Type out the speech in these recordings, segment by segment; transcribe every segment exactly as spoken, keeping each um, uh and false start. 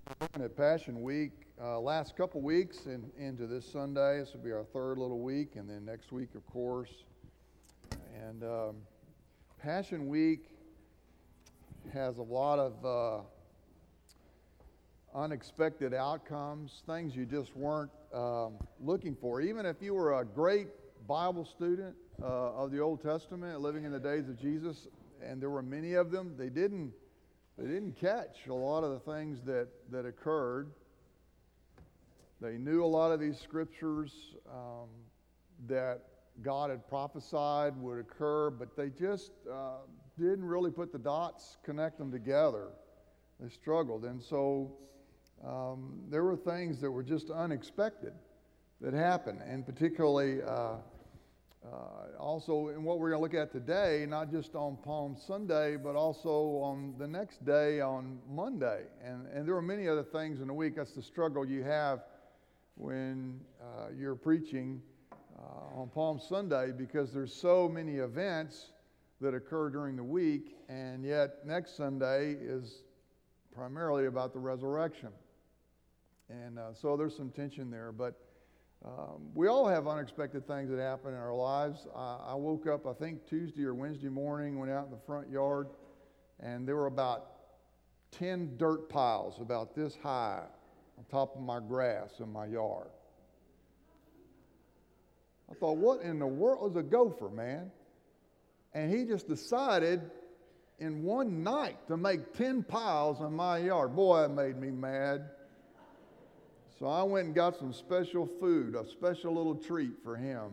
Looking at Passion Week, uh, last couple weeks and into this Sunday. This will be our third little week, and then next week, of course. And um, Passion Week has a lot of uh, unexpected outcomes, things you just weren't um, looking for. Even if you were a great Bible student uh, of the Old Testament, living in the days of Jesus, and there were many of them, they didn't They didn't catch a lot of the things that, that occurred. They knew a lot of these scriptures um, that God had prophesied would occur, but they just uh, didn't really put the dots, connect them together. They struggled. And so um, there were things that were just unexpected that happened, and particularly uh, Uh, also, in what we're going to look at today, not just on Palm Sunday, but also on the next day, on Monday. And, and there are many other things in the week. That's the struggle you have when uh, you're preaching uh, on Palm Sunday, because there's so many events that occur during the week, and yet next Sunday is primarily about the resurrection. And uh, so there's some tension there. But Um, we all have unexpected things that happen in our lives. Uh, I woke up, I think, Tuesday or Wednesday morning, went out in the front yard, and there were about ten dirt piles about this high on top of my grass in my yard. I thought, what in the world is a gopher, man? And he just decided in one night to make ten piles in my yard. Boy, that made me mad. So I went and got some special food, a special little treat for him.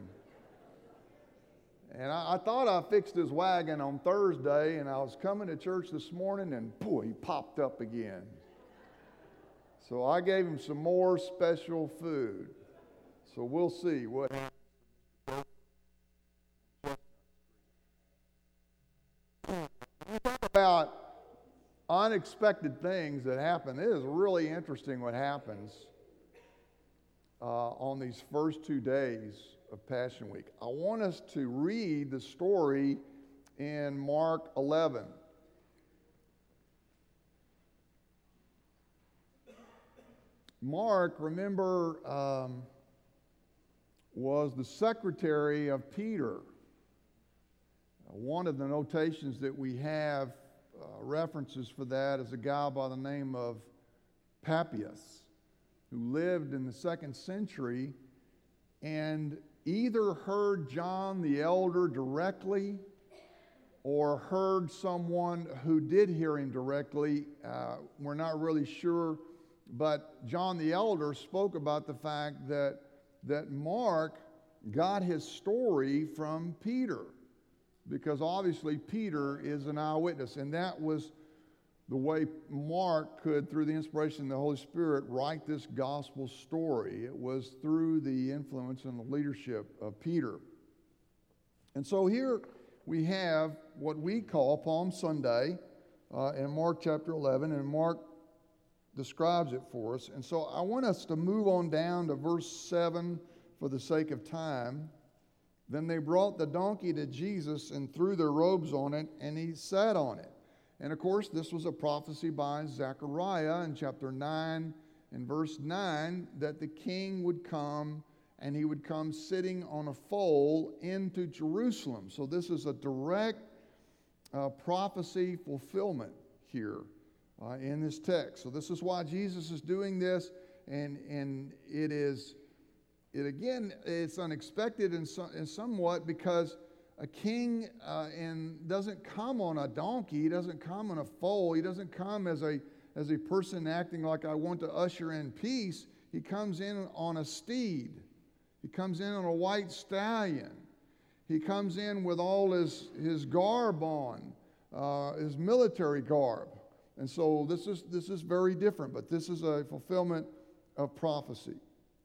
And I, I thought I fixed his wagon on Thursday, and I was coming to church this morning, and boy, he popped up again. So I gave him some more special food. So we'll see what happens. Talk about unexpected things that happen. It is really interesting what happens Uh, on these first two days of Passion Week. I want us to read the story in Mark eleven. Mark, remember, um, was the secretary of Peter. Uh, one of the notations that we have, uh, references for that, is a guy by the name of Papias, who lived in the second century and either heard John the Elder directly or heard someone who did hear him directly. Uh, we're not really sure, but John the Elder spoke about the fact that, that Mark got his story from Peter, because obviously Peter is an eyewitness, and that was the way Mark could, through the inspiration of the Holy Spirit, write this gospel story. It was through the influence and the leadership of Peter. And so here we have what we call Palm Sunday uh, in Mark chapter eleven, and Mark describes it for us. And so I want us to move on down to verse seven for the sake of time. Then they brought the donkey to Jesus and threw their robes on it, and he sat on it. And of course, this was a prophecy by Zechariah in chapter nine and verse nine, that the king would come, and he would come sitting on a foal into Jerusalem. So this is a direct uh, prophecy fulfillment here uh, in this text. So this is why Jesus is doing this, and, and it is, it again, it's unexpected in, so, in somewhat, because a king uh, and doesn't come on a donkey. He doesn't come on a foal. He doesn't come as a as a person acting like, I want to usher in peace. He comes in on a steed. He comes in on a white stallion. He comes in with all his his garb on, uh, his military garb. And so this is this is very different. But this is a fulfillment of prophecy.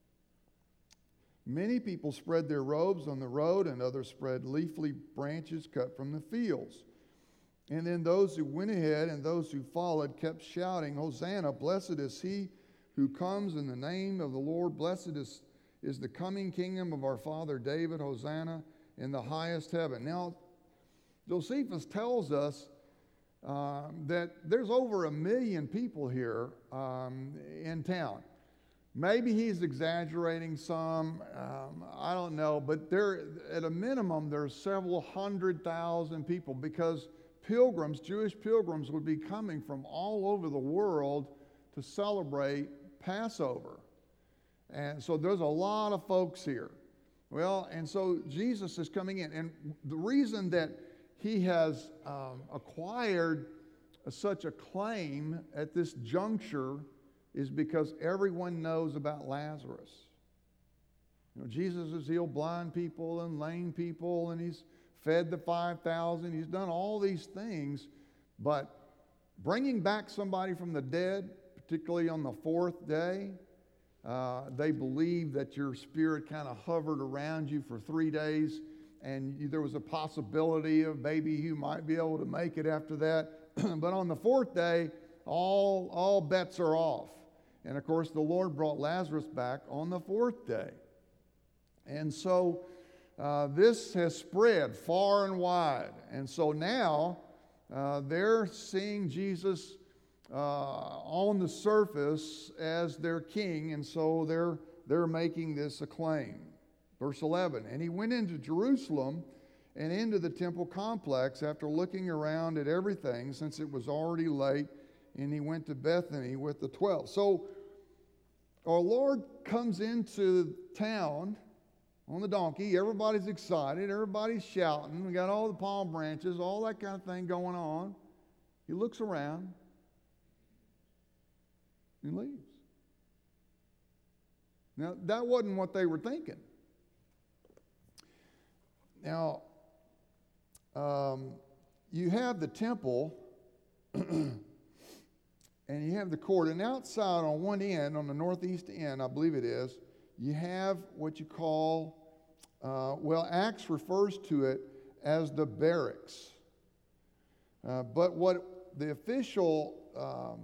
Many people spread their robes on the road, and others spread leafy branches cut from the fields. And then those who went ahead and those who followed kept shouting, Hosanna, blessed is he who comes in the name of the Lord. Blessed is, is the coming kingdom of our father David. Hosanna in the highest heaven. Now, Josephus tells us um, that there's over a million people here um, in town. Maybe he's exaggerating some, um, I don't know, but there, at a minimum, there's several hundred thousand people, because pilgrims, Jewish pilgrims, would be coming from all over the world to celebrate Passover. And so there's a lot of folks here. Well, and so Jesus is coming in. And the reason that he has um, acquired a, such a claim at this juncture is because everyone knows about Lazarus. You know, Jesus has healed blind people and lame people, and he's fed the five thousand. He's done all these things, but bringing back somebody from the dead, particularly on the fourth day, uh, they believe that your spirit kind of hovered around you for three days, and you, there was a possibility of maybe you might be able to make it after that. But on the fourth day, all, all bets are off. And of course, the Lord brought Lazarus back on the fourth day. And so uh, this has spread far and wide. And so now uh, they're seeing Jesus uh, on the surface as their king. And so they're, they're making this a claim. Verse eleven, and he went into Jerusalem and into the temple complex after looking around at everything, since it was already late, and he went to Bethany with the twelve. So our Lord comes into town on the donkey. Everybody's excited. Everybody's shouting. We got all the palm branches, all that kind of thing going on. He looks around and leaves. Now, that wasn't what they were thinking. Now, um, you have the temple and you have the court, and outside on one end, on the northeast end, I believe it is, you have what you call, uh, well, Acts refers to it as the barracks. Uh, but what the official um,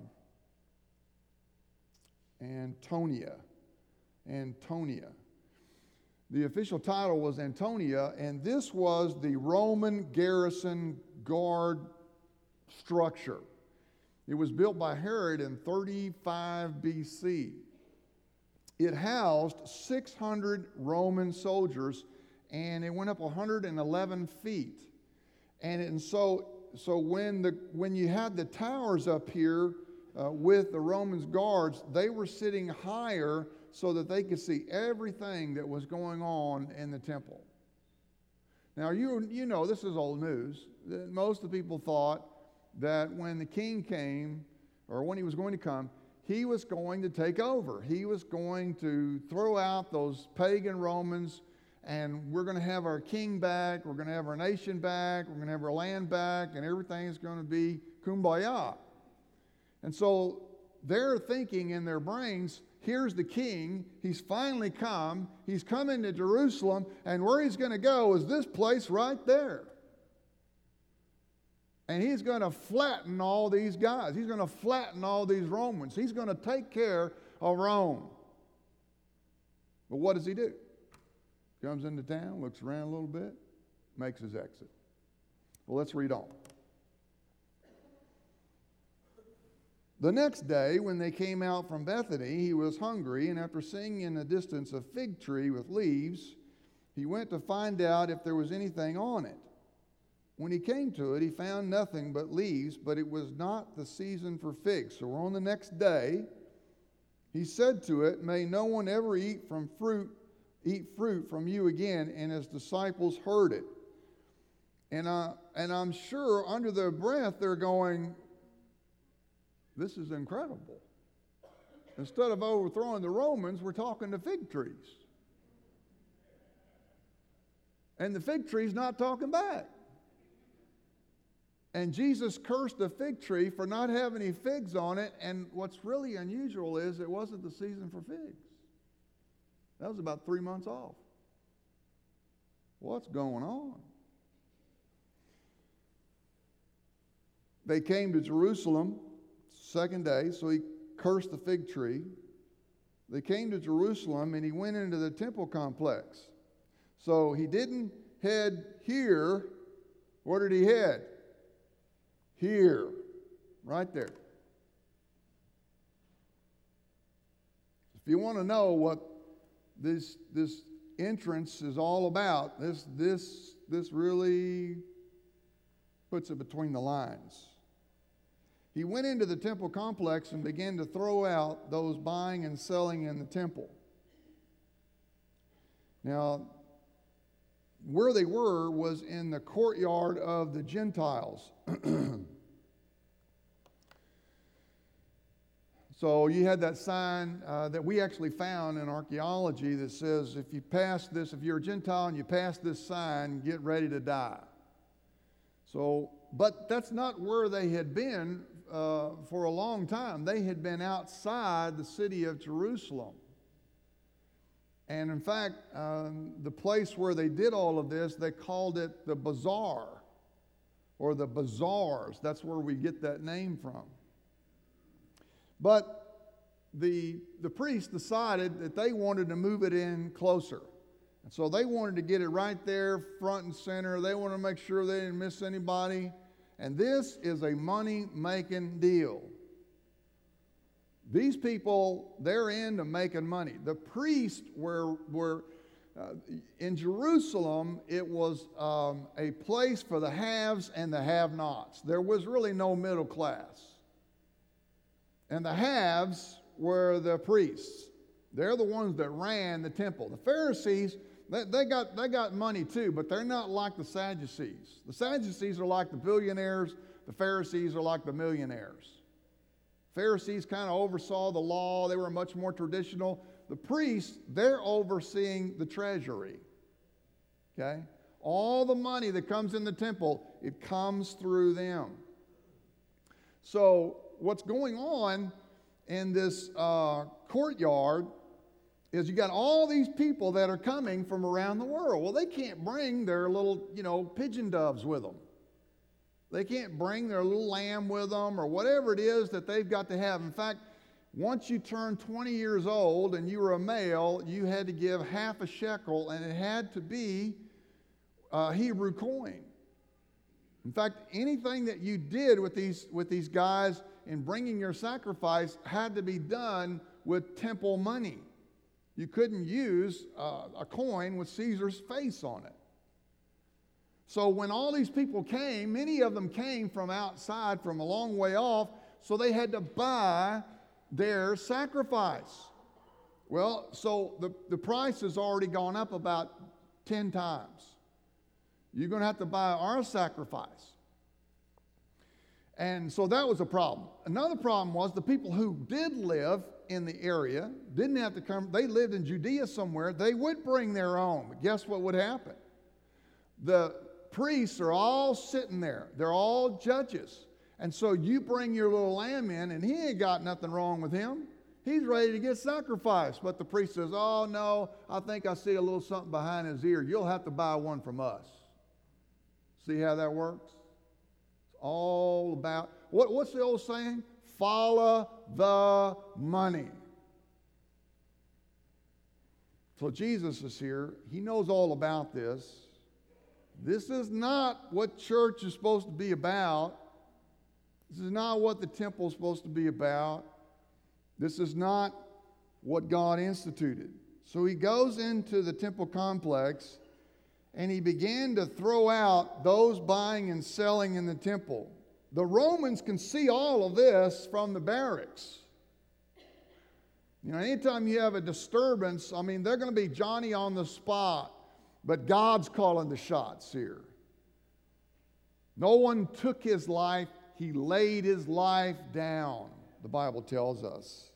Antonia, Antonia, the official title was Antonia, and this was the Roman garrison guard structure. It was built by Herod in thirty-five B C. It housed six hundred Roman soldiers, and it went up one hundred eleven feet. And, and so, so when, the, when you had the towers up here uh, with the Romans guards, they were sitting higher so that they could see everything that was going on in the temple. Now, you, you know, this is old news. Most of the people thought that when the king came, or when he was going to come, he was going to take over. He was going to throw out those pagan Romans, and we're going to have our king back, we're going to have our nation back, we're going to have our land back, and everything is going to be kumbaya. And so they're thinking in their brains, here's the king, he's finally come, he's coming to Jerusalem, and where he's going to go is this place right there. And he's going to flatten all these guys. He's going to flatten all these Romans. He's going to take care of Rome. But what does he do? Comes into town, looks around a little bit, makes his exit. Well, let's read on. The next day, when they came out from Bethany, he was hungry, and after seeing in the distance a fig tree with leaves, he went to find out if there was anything on it. When he came to it, he found nothing but leaves, but it was not the season for figs. So on the next day, he said to it, may no one ever eat from fruit, eat fruit from you again. And his disciples heard it. And, uh, and I'm sure under their breath, they're going, this is incredible. Instead of overthrowing the Romans, we're talking to fig trees. And the fig tree's not talking back. And Jesus cursed the fig tree for not having any figs on it. And what's really unusual is it wasn't the season for figs. That was about three months off. What's going on? They came to Jerusalem second day, so he cursed the fig tree. They came to Jerusalem, and he went into the temple complex. So he didn't head here. Where did he head? Here, right there. If you want to know what this this entrance is all about, this this this really puts it between the lines. He went into the temple complex and began to throw out those buying and selling in the temple. Now, where they were was in the courtyard of the Gentiles. So you had that sign uh, that we actually found in archaeology that says, if you pass this, if you're a Gentile and you pass this sign, get ready to die. So, but that's not where they had been uh, for a long time. They had been outside the city of Jerusalem. And in fact, um, the place where they did all of this, they called it the bazaar, or the bazaars. That's where we get that name from. But the, the priests decided that they wanted to move it in closer. And so they wanted to get it right there, front and center. They wanted to make sure they didn't miss anybody. And this is a money-making deal. These people, they're into making money. The priests were, were uh, in Jerusalem, it was um, a place for the haves and the have-nots. There was really no middle class. And the haves were the priests. They're the ones that ran the temple. The Pharisees, they, they, got, they got money too, but they're not like the Sadducees. The Sadducees are like the billionaires. The Pharisees are like the millionaires. Pharisees kind of oversaw the law. They were much more traditional. The priests, they're overseeing the treasury. Okay? All the money that comes in the temple, it comes through them. So what's going on in this uh, courtyard is you got all these people that are coming from around the world. Well, they can't bring their little, you know, pigeon doves with them. They can't bring their little lamb with them or whatever it is that they've got to have. In fact, once you turned twenty years old and you were a male, you had to give half a shekel, and it had to be a Hebrew coin. In fact, anything that you did with these, with these guys in bringing your sacrifice had to be done with temple money. You couldn't use uh, a coin with Caesar's face on it. So when all these people came, many of them came from outside, from a long way off, so they had to buy their sacrifice. Well, so the, the price has already gone up about ten times. You're going to have to buy our sacrifice. And so that was a problem. Another problem was the people who did live in the area didn't have to come. They lived in Judea somewhere. They would bring their own. But guess what would happen? The priests are all sitting there. They're all judges. And so you bring your little lamb in, and he ain't got nothing wrong with him. He's ready to get sacrificed. But the priest says, oh, no, I think I see a little something behind his ear. You'll have to buy one from us. See how that works? It's all about, what, what's the old saying? Follow the money. So Jesus is here. He knows all about this. This is not what church is supposed to be about. This is not what the temple is supposed to be about. This is not what God instituted. So he goes into the temple complex and he began to throw out those buying and selling in the temple. The Romans can see all of this from the barracks. You know, anytime you have a disturbance, I mean, they're going to be Johnny on the spot, but God's calling the shots here. No one took his life. He laid his life down, the Bible tells us.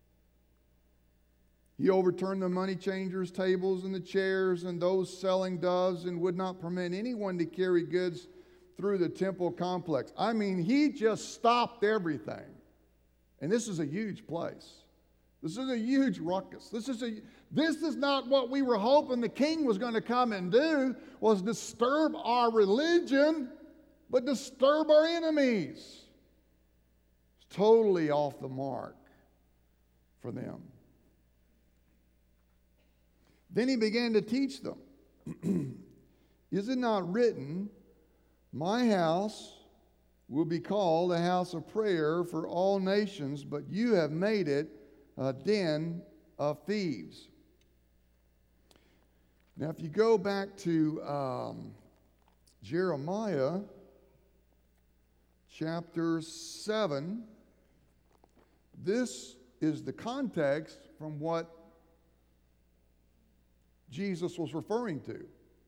He overturned the money changers' tables and the chairs and those selling doves, and would not permit anyone to carry goods through the temple complex. I mean, he just stopped everything. And this is a huge place. This is a huge ruckus. This is a this is not what we were hoping the king was going to come and do, was disturb our religion, but disturb our enemies. It's totally off the mark for them. Then he began to teach them. Is it not written, my house will be called a house of prayer for all nations, but you have made it a den of thieves. Now, if you go back to um, Jeremiah chapter seven, this is the context from what Jesus was referring to.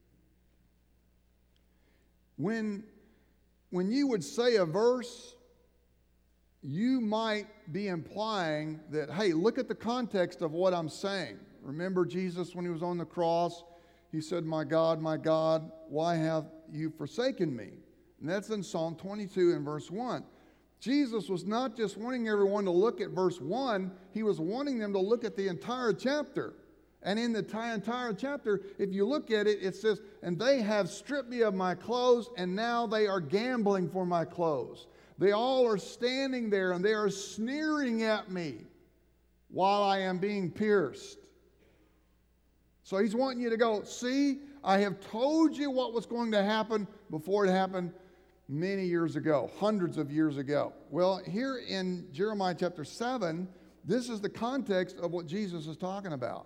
When, when you would say a verse, you might be implying that, hey, look at the context of what I'm saying. Remember Jesus when he was on the cross, he said, my God, my God, why have you forsaken me? And that's in Psalm twenty-two and verse one. Jesus was not just wanting everyone to look at verse one, he was wanting them to look at the entire chapter. And in the entire chapter, if you look at it, it says, and they have stripped me of my clothes, and now they are gambling for my clothes. They all are standing there, and they are sneering at me while I am being pierced. So he's wanting you to go, see, I have told you what was going to happen before it happened many years ago, hundreds of years ago. Well, here in Jeremiah chapter seven, this is the context of what Jesus is talking about.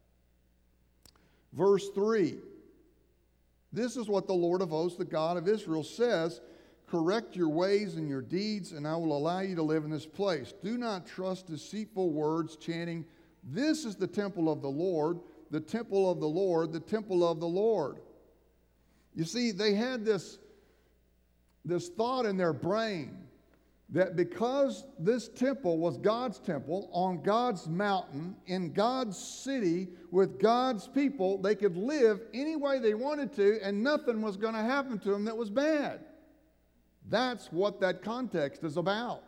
Verse three, this is what the Lord of hosts, the God of Israel, says, correct your ways and your deeds, and I will allow you to live in this place. Do not trust deceitful words, chanting, this is the temple of the Lord, the temple of the Lord, the temple of the Lord. You see, they had this, this thought in their brain that because this temple was God's temple on God's mountain, in God's city, with God's people, they could live any way they wanted to, and nothing was going to happen to them that was bad. That's what that context is about.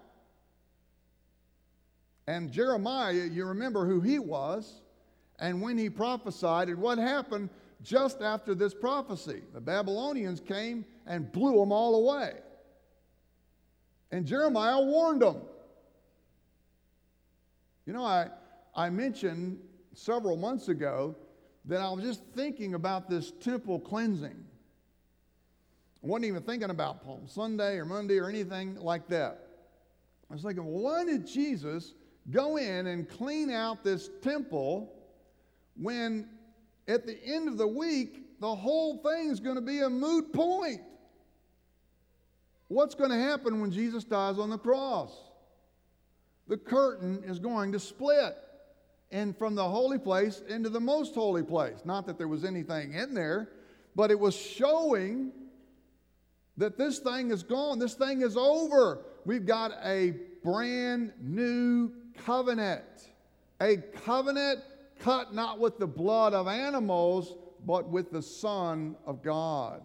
And Jeremiah, you remember who he was, and when he prophesied, and what happened just after this prophecy. The Babylonians came and blew them all away. And Jeremiah warned them. You know, I, I mentioned several months ago that I was just thinking about this temple cleansing. I wasn't even thinking about Palm Sunday or Monday or anything like that. I was thinking, well, why did Jesus go in and clean out this temple when at the end of the week, the whole thing is going to be a moot point? What's going to happen when Jesus dies on the cross? The curtain is going to split, and from the holy place into the most holy place. Not that there was anything in there, but it was showing that this thing is gone. This thing is over. We've got a brand new covenant. A covenant cut not with the blood of animals, but with the Son of God.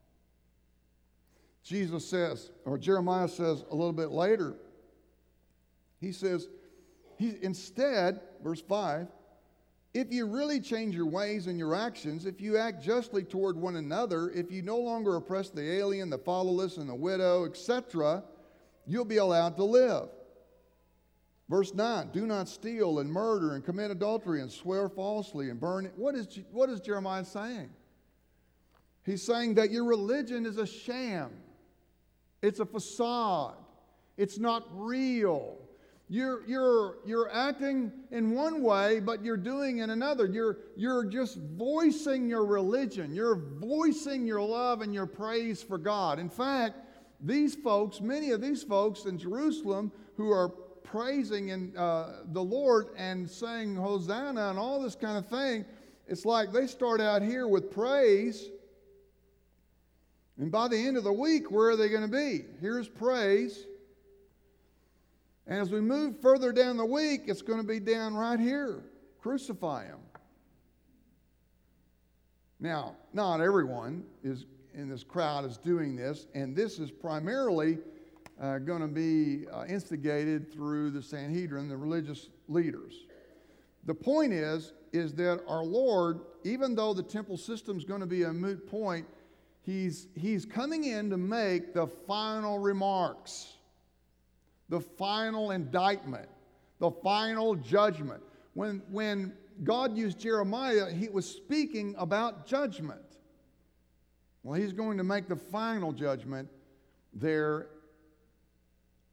Jesus says, or Jeremiah says a little bit later, he says, he, instead, verse five, if you really change your ways and your actions, if you act justly toward one another, if you no longer oppress the alien, the fatherless, and the widow, et cetera, you'll be allowed to live. Verse nine, do not steal and murder and commit adultery and swear falsely and burn it. What is, what is Jeremiah saying? He's saying that your religion is a sham. It's a facade. It's not real. You're, you're, you're acting in one way, but you're doing in another. You're, you're just voicing your religion. You're voicing your love and your praise for God. In fact, these folks, many of these folks in Jerusalem who are praising in, uh, the Lord and saying Hosanna and all this kind of thing, it's like they start out here with praise, and by the end of the week, where are they going to be? Here's praise. And as we move further down the week, it's going to be down right here. Crucify him. Now, not everyone is in this crowd is doing this, and this is primarily uh, going to be uh, instigated through the Sanhedrin, the religious leaders. The point is, is that our Lord, even though the temple system is going to be a moot point, he's, he's coming in to make the final remarks. The final indictment, the final judgment. When, when God used Jeremiah, he was speaking about judgment. Well, he's going to make the final judgment there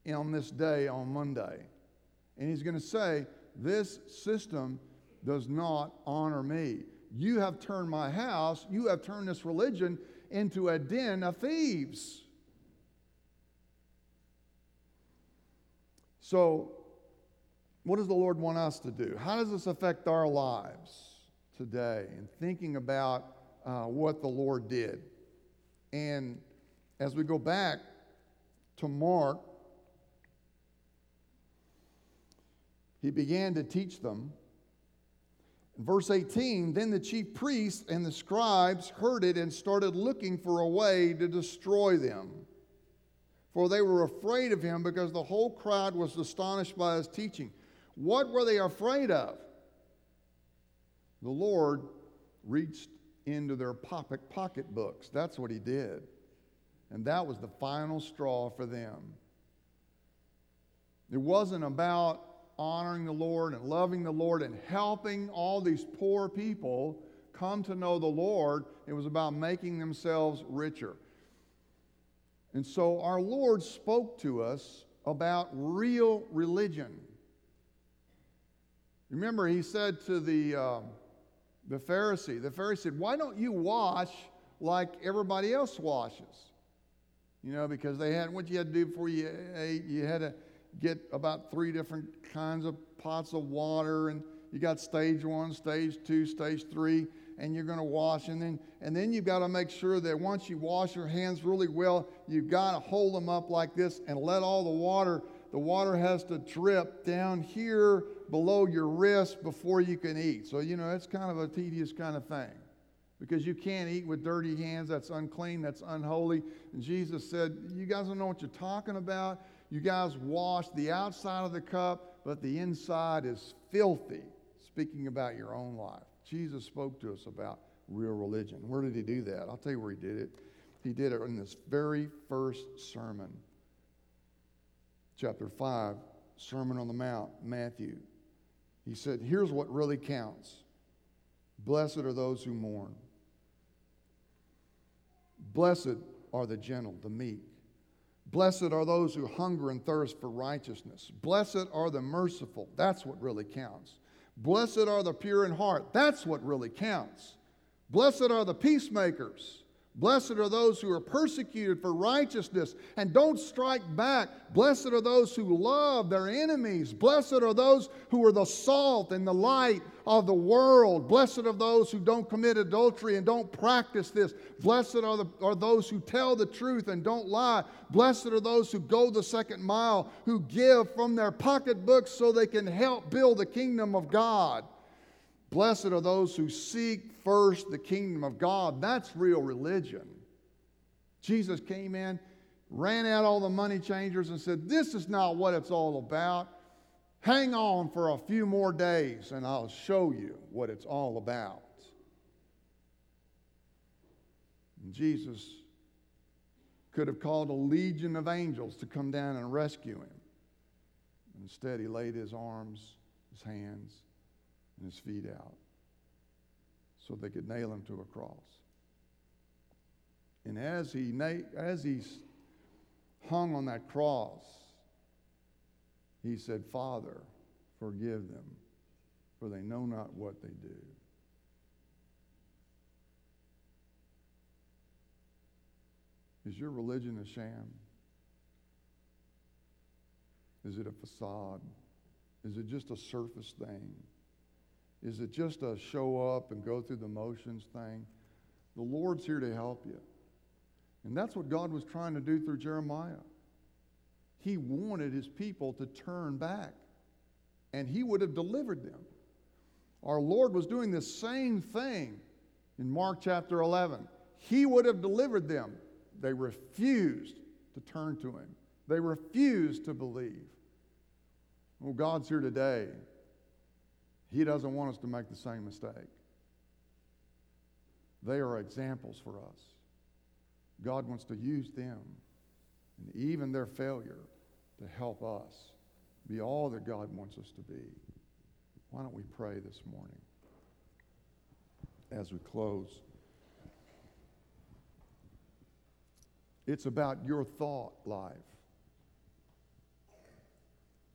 on this day on Monday. And he's going to say, this system does not honor me. You have turned my house, you have turned this religion into a den of thieves. So, what does the Lord want us to do? How does this affect our lives today in thinking about uh, what the Lord did? And as we go back to Mark, he began to teach them. In verse eighteen, then the chief priests and the scribes heard it and started looking for a way to destroy them. For they were afraid of him because the whole crowd was astonished by his teaching. What were they afraid of? The Lord reached into their pocket pocketbooks. That's what he did. And that was the final straw for them. It wasn't about honoring the Lord and loving the Lord and helping all these poor people come to know the Lord. It was about making themselves richer. And so our Lord spoke to us about real religion. Remember, he said to the, uh, the Pharisee, the Pharisee said, why don't you wash like everybody else washes? You know, because they had, what you had to do before you ate, you had to get about three different kinds of pots of water, and you got stage one, stage two, stage three, and you're going to wash, and then and then you've got to make sure that once you wash your hands really well, you've got to hold them up like this and let all the water, the water has to drip down here below your wrist before you can eat. So, you know, it's kind of a tedious kind of thing, because you can't eat with dirty hands. That's unclean, that's unholy. And Jesus said, you guys don't know what you're talking about. You guys wash the outside of the cup, but the inside is filthy. Speaking about your own life. Jesus spoke to us about real religion. Where did he do that? I'll tell you where he did it. He did it in this very first sermon. Chapter five, Sermon on the Mount, Matthew. He said, here's what really counts. Blessed are those who mourn. Blessed are the gentle, the meek. Blessed are those who hunger and thirst for righteousness. Blessed are the merciful. That's what really counts. Blessed are the pure in heart. That's what really counts. Blessed are the peacemakers. Blessed are those who are persecuted for righteousness and don't strike back. Blessed are those who love their enemies. Blessed are those who are the salt and the light of the world. Blessed are those who don't commit adultery and don't practice this. Blessed are, the, are those who tell the truth and don't lie. Blessed are those who go the second mile, who give from their pocketbooks so they can help build the kingdom of God. Blessed are those who seek first the kingdom of God. That's real religion. Jesus came in, ran out all the money changers and said, this is not what it's all about. Hang on for a few more days and I'll show you what it's all about. And Jesus could have called a legion of angels to come down and rescue him. Instead, he laid his arms, his hands, and his feet out so they could nail him to a cross. And as he na- as he hung on that cross, he said, Father, forgive them, for they know not what they do. Is your religion a sham? Is it a facade? Is it just a surface thing? Is it just a show up and go through the motions thing? The Lord's here to help you. And that's what God was trying to do through Jeremiah. He wanted his people to turn back, and he would have delivered them. Our Lord was doing the same thing in Mark chapter eleven. He would have delivered them. They refused to turn to him. They refused to believe. Well, God's here today. He doesn't want us to make the same mistake. They are examples for us. God wants to use them and even their failure to help us be all that God wants us to be. Why don't we pray this morning as we close? It's about your thought life.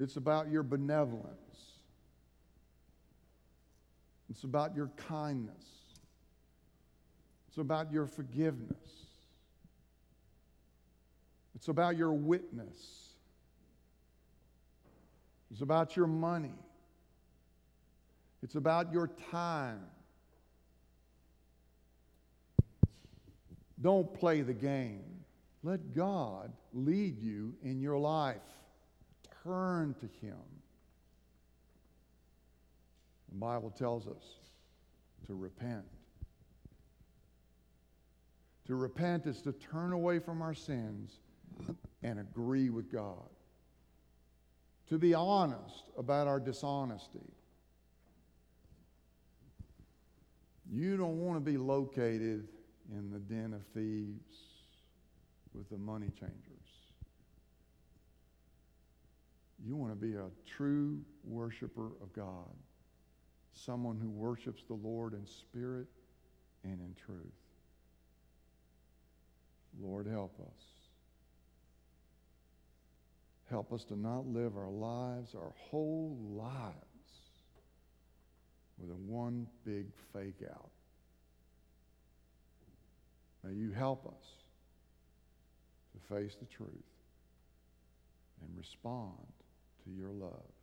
It's about your benevolence. It's about your kindness. It's about your forgiveness. It's about your witness. It's about your money. It's about your time. Don't play the game. Let God lead you in your life. Turn to Him. The Bible tells us to repent. To repent is to turn away from our sins and agree with God. To be honest about our dishonesty. You don't want to be located in the den of thieves with the money changers. You want to be a true worshiper of God. Someone who worships the Lord in spirit and in truth. Lord, help us. Help us to not live our lives, our whole lives, with a one big fake out. May you help us to face the truth and respond to your love.